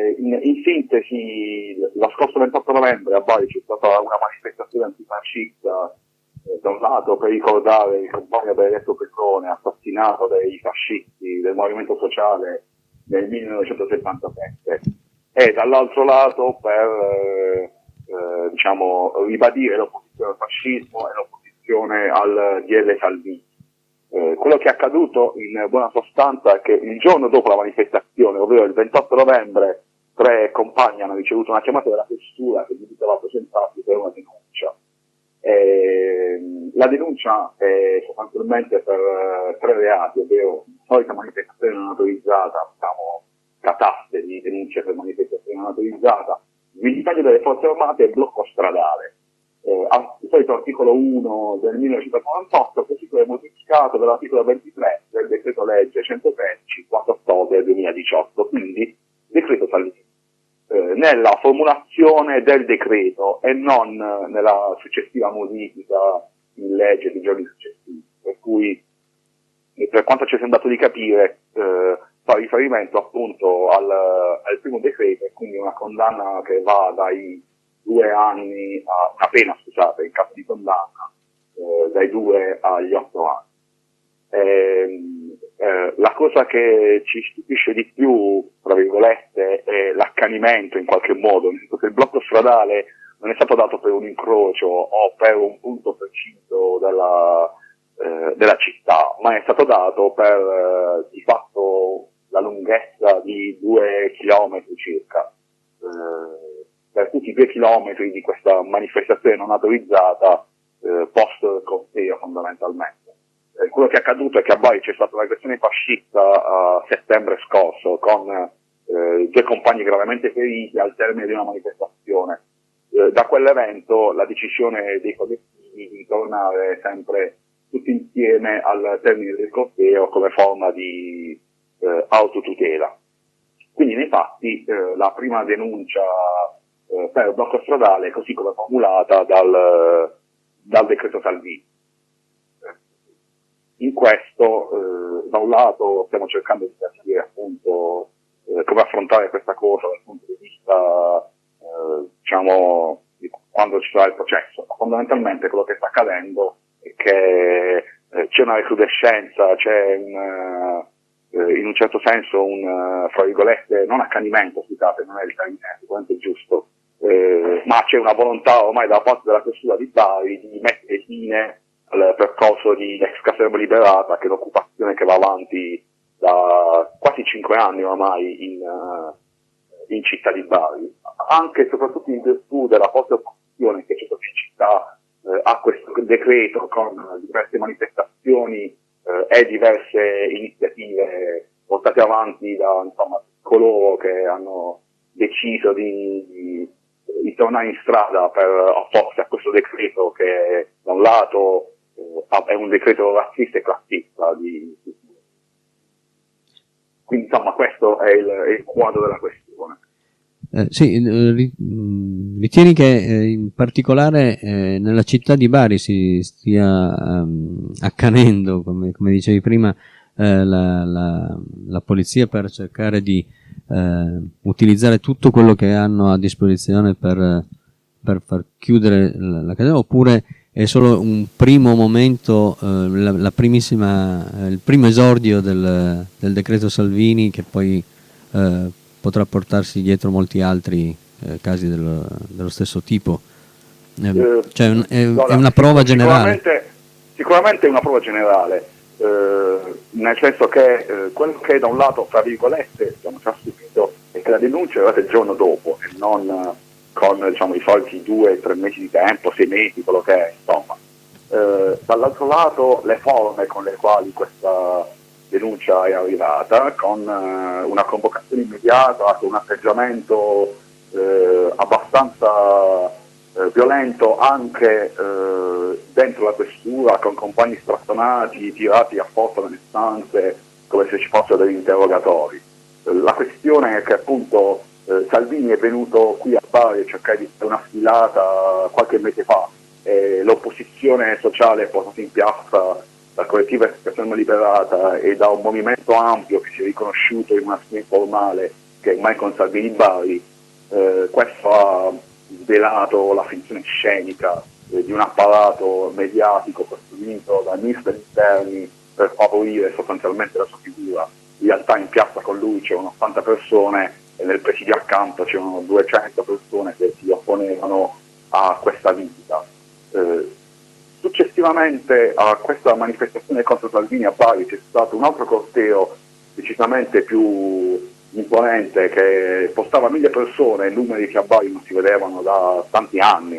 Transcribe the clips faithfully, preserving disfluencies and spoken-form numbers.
Eh, in, in sintesi, lo scorso ventotto novembre a Bari c'è stata una manifestazione antifascista, eh, da un lato per ricordare il compagno Benedetto Petrone assassinato dai fascisti del movimento sociale nel millenovecentosettantasette, e dall'altro lato per eh, eh, diciamo ribadire l'opposizione al fascismo e l'opposizione al D L Salvini. Eh, quello che è accaduto in buona sostanza è che il giorno dopo la manifestazione, ovvero il ventotto novembre, tre compagni hanno ricevuto una chiamata della questura che gli invitava a presentarsi per una denuncia. Eh, la denuncia è sostanzialmente per eh, tre reati, ovvero solita manifestazione non autorizzata, diciamo cataste di denunce per manifestazione non autorizzata, militario delle forze armate e blocco stradale. Eh, il solito articolo uno del millenovecentoquarantotto, così come modificato dall'articolo ventitré del decreto legge centotredici quattro ottobre duemiladiciotto, quindi decreto Salvini, eh, nella formulazione del decreto e non nella successiva modifica in legge di giorni successivi, per cui per quanto ci è sembrato di capire eh, fa riferimento appunto al, al primo decreto, e quindi una condanna che va dai due anni a, una pena, scusate, in caso di condanna, eh, dai due agli otto anni. Eh, eh, la cosa che ci stupisce di più, tra virgolette, è l'accanimento in qualche modo, nel senso che il blocco stradale non è stato dato per un incrocio o per un punto preciso della, eh, della città, ma è stato dato per eh, di fatto la lunghezza di due chilometri circa. Eh, per tutti i due chilometri di questa manifestazione non autorizzata eh, post corteo fondamentalmente. Eh, quello che è accaduto è che a Bari c'è stata un'aggressione fascista a settembre scorso con eh, due compagni gravemente feriti al termine di una manifestazione. Eh, da quell'evento la decisione dei collettivi di tornare sempre tutti insieme al termine del corteo come forma di eh, autotutela. Quindi nei fatti eh, la prima denuncia eh, per il blocco stradale, così come formulata dal, dal decreto Salvini. In questo, eh, da un lato stiamo cercando di capire appunto eh, come affrontare questa cosa dal punto di vista, eh, diciamo, di quando ci sarà il processo. Fondamentalmente quello che sta accadendo è che eh, c'è una recrudescenza, c'è un, eh, in un certo senso un, fra virgolette, non accanimento, scusate, non è il termine sicuramente giusto, eh, ma c'è una volontà ormai da parte della questura di Bari di mettere fine al percorso di ex caserma liberata, che è un'occupazione che va avanti da quasi cinque anni ormai in, uh, in città di Bari, anche e soprattutto in virtù della forte opposizione che c'è stata in città uh, a questo decreto, con diverse manifestazioni uh, e diverse iniziative portate avanti da insomma coloro che hanno deciso di, di, di tornare in strada per opporsi a questo decreto che da un lato è un decreto razzista e classista di, di... quindi insomma questo è il, è il quadro della questione. Eh, sì, ritieni che eh, in particolare eh, nella città di Bari si stia um, accanendo, come, come dicevi prima, eh, la, la, la polizia per cercare di eh, utilizzare tutto quello che hanno a disposizione per, per far chiudere la, la catena, oppure è solo un primo momento, eh, la, la primissima, eh, il primo esordio del, del decreto Salvini, che poi eh, potrà portarsi dietro molti altri eh, casi dello, dello stesso tipo? Eh, cioè un, è, è una prova generale? Sicuramente, sicuramente è una prova generale, eh, nel senso che eh, quello che da un lato, tra virgolette, abbiamo già subito, è che la denuncia è arrivata il giorno dopo e non con diciamo i soliti due, tre mesi di tempo, sei mesi, quello che è, insomma. Eh, dall'altro lato le forme con le quali questa denuncia è arrivata, con eh, una convocazione immediata, con un atteggiamento eh, abbastanza eh, violento anche eh, dentro la questura, con compagni strattonati, tirati a forza nelle stanze, come se ci fossero degli interrogatori. Eh, la questione è che appunto Eh, Salvini è venuto qui a Bari a cercare di fare una sfilata qualche mese fa, e l'opposizione sociale è portata in piazza dal collettivo Ex Caserma Liberata e da un movimento ampio che si è riconosciuto in una sfida informale che è il Michael Salvini Bari. Eh, questo ha svelato la finzione scenica eh, di un apparato mediatico costruito dal ministro degli interni per favorire sostanzialmente la sua figura. In realtà in piazza con lui c'erano ottanta persone e nel presidio accanto c'erano duecento persone che si opponevano a questa visita. Eh, successivamente a questa manifestazione contro Salvini a Bari c'è stato un altro corteo decisamente più imponente che spostava mille persone, numeri che a Bari non si vedevano da tanti anni,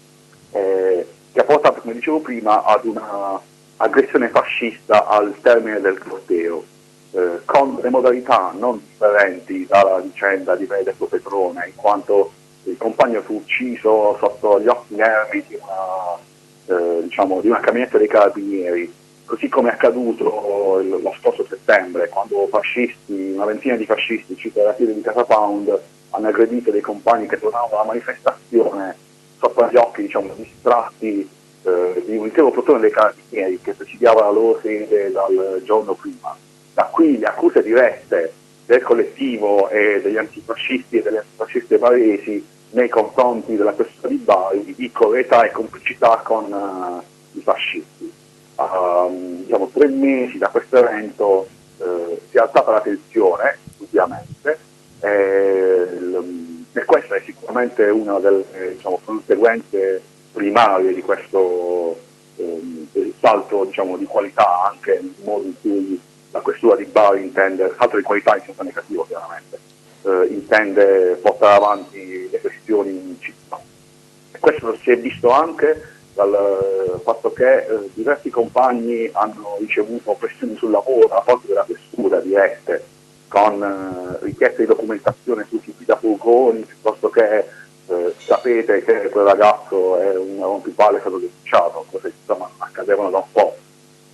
eh, che ha portato, come dicevo prima, ad una aggressione fascista al termine del corteo, eh, con le modalità non differenti dalla vicenda di Benedetto Petrone, in quanto il compagno fu ucciso sotto gli occhi nervi di una, eh, diciamo, di una camionetta dei carabinieri, così come è accaduto lo scorso settembre, quando fascisti, una ventina di fascisti, cittadini di Casa Pound, hanno aggredito dei compagni che tornavano alla manifestazione sotto gli occhi, diciamo, distratti eh, di un intero plotone dei carabinieri che presidiava la loro sede dal giorno prima. Da qui le accuse dirette del collettivo e degli antifascisti e delle antifasciste baresi nei confronti della persona di Bari di correità e complicità con uh, i fascisti. Uh, diciamo, tre mesi da questo evento uh, si è alzata la tensione, ovviamente, e, l- e questa è sicuramente una delle, diciamo, conseguenze primarie di questo um, salto, diciamo, di qualità, anche nel modo in cui la questura di Bari intende, salto di qualità in senso negativo chiaramente, uh, intende portare avanti le questioni in città. E questo si è visto anche dal fatto che eh, diversi compagni hanno ricevuto pressioni sul lavoro da parte della questura dirette, con eh, richieste di documentazione su tipi da furgoni, piuttosto che eh, sapete che quel ragazzo è un rompipalle, è stato denunciato, cose che insomma accadevano da un po'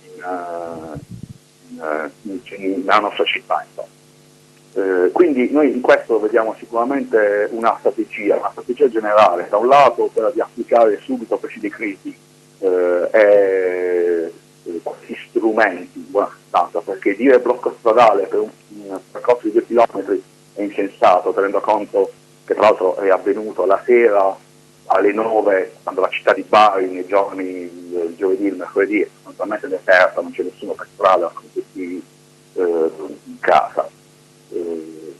in, in, in, in, nella nostra città. Insomma. Eh, quindi noi in questo vediamo sicuramente una strategia, una strategia generale, da un lato quella di applicare subito questi decreti eh, e eh, questi strumenti in buona sostanza, perché dire blocco stradale per un, un percorso di due chilometri è insensato, tenendo conto che tra l'altro è avvenuto la sera alle nove, quando la città di Bari nei giorni il giovedì e il mercoledì è totalmente deserta, non c'è nessuno per strada, sono tutti eh, in casa. Eh,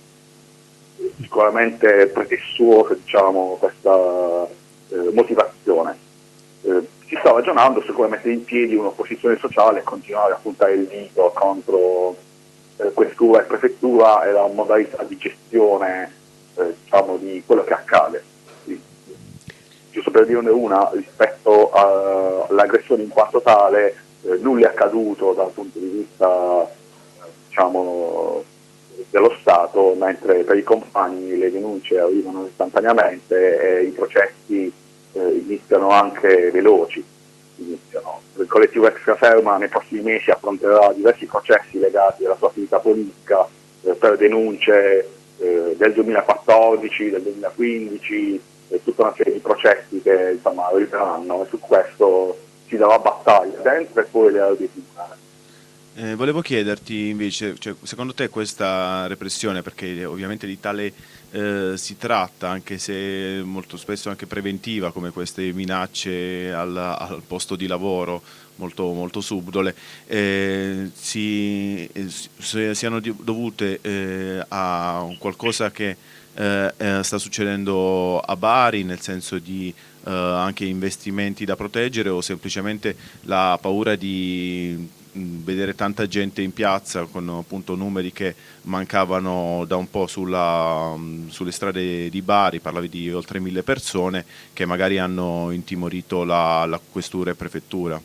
sicuramente pretestuosa, diciamo, questa eh, motivazione. Eh, si sta ragionando su come mettere in piedi un'opposizione sociale e continuare a puntare il dito contro eh, questura e prefettura e la modalità di gestione eh, diciamo, di quello che accade. Sì. Giusto per dirne una, rispetto a, all'aggressione in quanto tale, eh, nulla è accaduto dal punto di vista eh, diciamo dello Stato, mentre per i compagni le denunce arrivano istantaneamente e i processi eh, iniziano anche veloci. Iniziano. Il collettivo Extraferma nei prossimi mesi affronterà diversi processi legati alla sua attività politica eh, per denunce eh, del duemilaquattordici, del duemilaquindici, e tutta una serie di processi che insomma arriveranno, e su questo si darà battaglia dentro e poi le aree di Eh, volevo chiederti invece, cioè, secondo te questa repressione, perché ovviamente di tale eh, si tratta, anche se molto spesso anche preventiva, come queste minacce al, al posto di lavoro molto, molto subdole, eh, si, eh, siano dovute eh, a qualcosa che eh, eh, sta succedendo a Bari, nel senso di eh, anche investimenti da proteggere, o semplicemente la paura di vedere tanta gente in piazza con appunto numeri che mancavano da un po' sulla, sulle strade di Bari, parlavi di oltre mille persone che magari hanno intimorito la, la questura e prefettura?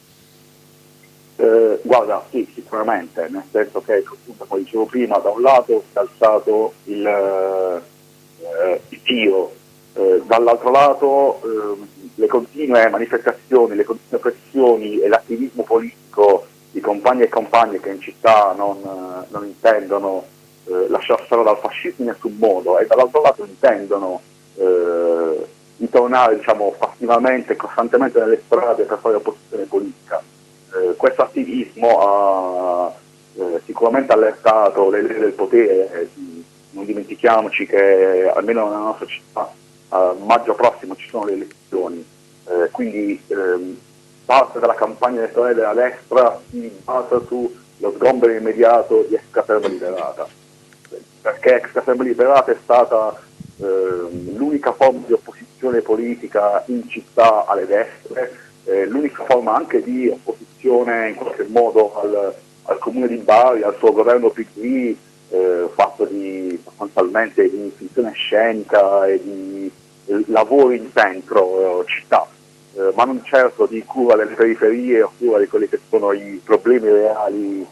Eh, guarda, sì, sicuramente, nel senso che, appunto, come dicevo prima, da un lato si è alzato il, eh, il tiro, eh, dall'altro lato eh, le continue manifestazioni, le continue pressioni e l'attivismo politico di compagni e compagne che in città non, non intendono eh, lasciarselo dal fascismo in nessun modo, e dall'altro lato intendono eh, ritornare, diciamo, passivamente e costantemente nelle strade per fare opposizione politica. Eh, questo attivismo ha eh, sicuramente allertato le leve del potere di, non dimentichiamoci che almeno nella nostra città a maggio prossimo ci sono le elezioni, eh, quindi ehm, parte della campagna elettorale della destra si basa sullo sgombero immediato di ex caserma liberata, perché ex caserma liberata è stata ehm, l'unica forma di opposizione politica in città alle destre, eh, l'unica forma anche di opposizione in qualche modo al, al comune di Bari, al suo governo P D, eh, fatto di sostanzialmente di finzione scenica e di eh, lavori in centro eh, città, eh, ma non certo di cura delle periferie o cura di quelli che sono i problemi reali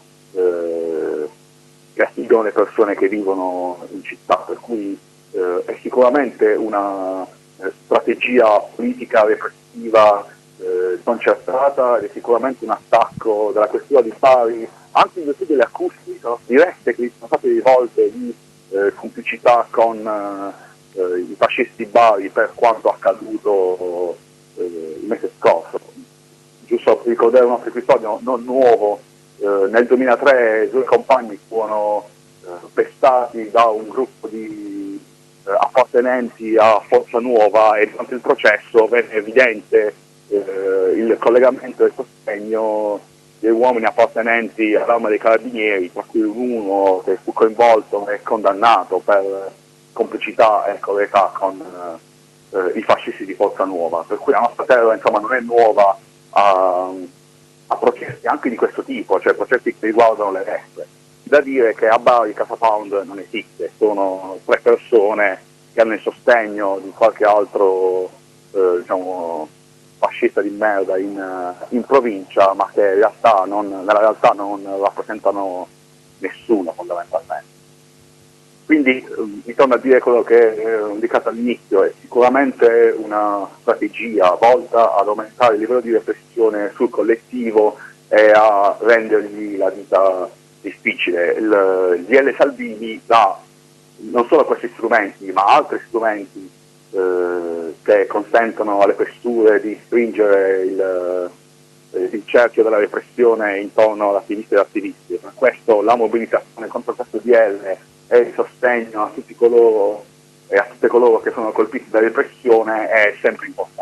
eh, che affliggono le persone che vivono in città, per cui eh, è sicuramente una eh, strategia politica repressiva eh, concertata ed è sicuramente un attacco della questura di Bari, anche in virtù delle accuse dirette che sono state rivolte di eh, complicità con eh, i fascisti di Bari per quanto accaduto eh, il mese scorso. Giusto per ricordare un altro episodio non nuovo, eh, nel duemilatré due compagni furono eh, pestati da un gruppo di eh, appartenenti a Forza Nuova e durante il processo venne evidente eh, il collegamento e il sostegno dei uomini appartenenti all'arma dei carabinieri, tra cui uno che fu coinvolto e condannato per complicità e colleità con eh, i fascisti di Forza Nuova, per cui la nostra terra insomma non è nuova a, a processi anche di questo tipo, cioè processi che riguardano le destre. Da dire che a Bari Casa Pound non esiste, sono tre persone che hanno il sostegno di qualche altro eh, diciamo fascista di merda in, in provincia, ma che in realtà non, nella realtà non rappresentano nessuno fondamentalmente. Quindi eh, mi torno a dire quello che eh, ho indicato all'inizio, è sicuramente una strategia volta ad aumentare il livello di repressione sul collettivo e a rendergli la vita difficile. Il, il D L Salvini dà non solo questi strumenti, ma altri strumenti eh, che consentono alle questure di stringere il, eh, il cerchio della repressione intorno ad attivisti e attivisti. Per questo la mobilitazione contro questo D L e il sostegno a tutti coloro e a tutte coloro che sono colpiti da repressione è sempre importante.